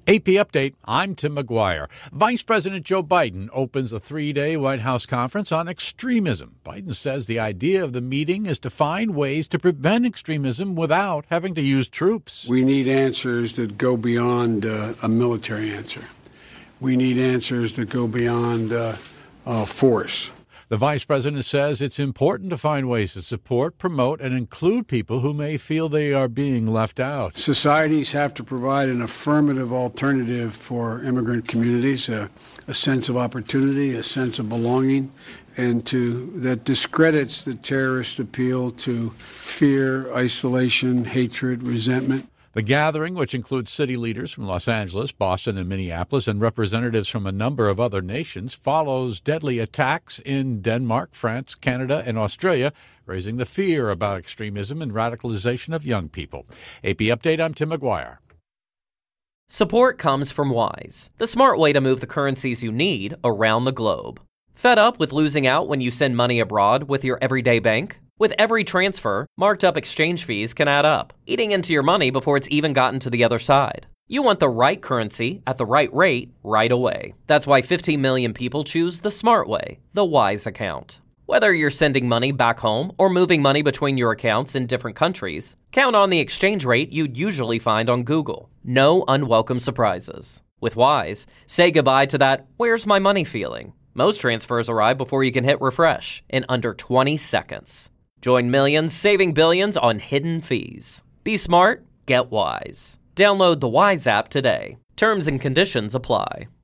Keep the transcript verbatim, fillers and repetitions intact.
A P Update, I'm Tim McGuire. Vice President Joe Biden opens a three-day White House conference on extremism. Biden says the idea of the meeting is to find ways to prevent extremism without having to use troops. We need answers that go beyond uh, a military answer. We need answers that go beyond uh, uh, force. The vice president says it's important to find ways to support, promote, and include people who may feel they are being left out. Societies have to provide an affirmative alternative for immigrant communities, a, a sense of opportunity, a sense of belonging, and to that discredits the terrorist appeal to fear, isolation, hatred, resentment. The gathering, which includes city leaders from Los Angeles, Boston, and Minneapolis, and representatives from a number of other nations, follows deadly attacks in Denmark, France, Canada, and Australia, raising the fear about extremism and radicalization of young people. A P Update, I'm Tim McGuire. Support comes from Wise, the smart way to move the currencies you need around the globe. Fed up with losing out when you send money abroad with your everyday bank? With every transfer, marked up exchange fees can add up, eating into your money before it's even gotten to the other side. You want the right currency at the right rate right away. That's why fifteen million people choose the smart way, the Wise account. Whether you're sending money back home or moving money between your accounts in different countries, count on the exchange rate you'd usually find on Google. No unwelcome surprises. With Wise, say goodbye to that "where's my money" feeling. Most transfers arrive before you can hit refresh in under twenty seconds. Join millions saving billions on hidden fees. Be smart, get Wise. Download the Wise app today. Terms and conditions apply.